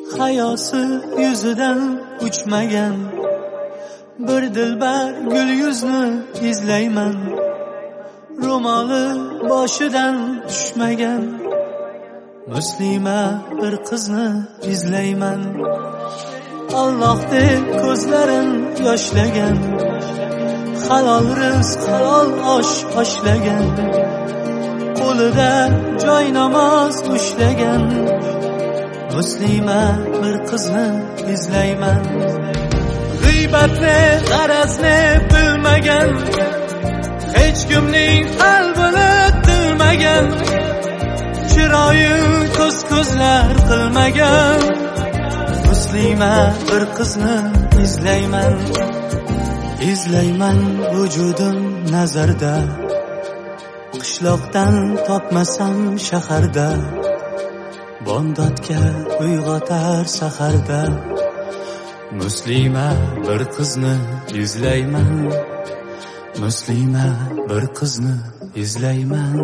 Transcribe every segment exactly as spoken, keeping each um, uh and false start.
hayosi yuzidan uchmagan bir dilbar gul yuzni izlayman. Ro'moli boshidan tushmagan muslima bir qizni izlayman. Allohdek ko'zlarin yoshlagan, halol rizq, halol osh oshlagan, qo'lida joy namoz ushlagan muslima bir qizni izlayman. G'iybatni, g'arazni bilmagan, hech kimning qalbini tilmagan, chiroyi ko'z ko'zlar qilmagan muslima bir qizni izlayman. Izlayman vujudim nazarda, qishloqdan topmasam shaharda, bomdodga uyg'otar saharda muslima bir qizni izlayman. Muslima bir qizni izlayman.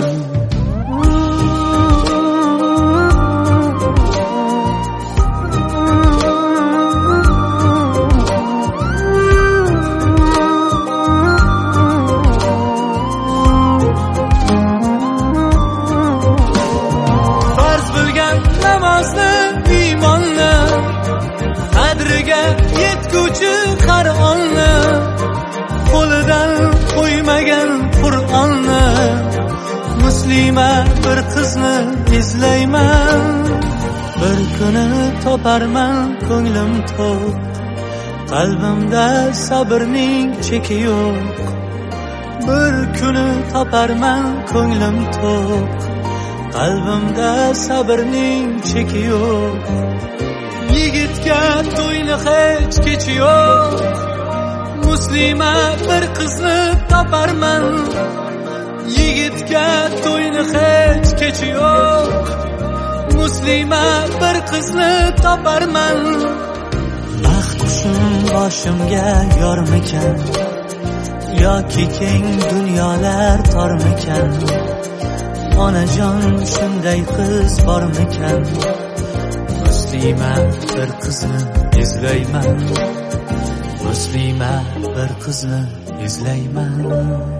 Farz bilgan namozni, iymonni, qadriga yetguvchi har onni, qo'lidan qo'ymagan Qur'onni muslima bir qizni izlayman. Bir kuni toparman ko'nglim to'q, qalbimda sabrning cheki yo'q. Bir kuni toparman ko'nglim to'q, qalbimda sabrning cheki yo'q. Yigitga to'yni hech kechi yo'q, muslima bir qizni toparman. Yigitga to'yni hech kechi yo'q, muslima bir qizni toparman. Baxt qushim boshimga yormikan, yoki keng dunyolar tormikan, onajon shunday qiz bormikan muslima bir qizni izlayman. Muslima bir qizni izlayman.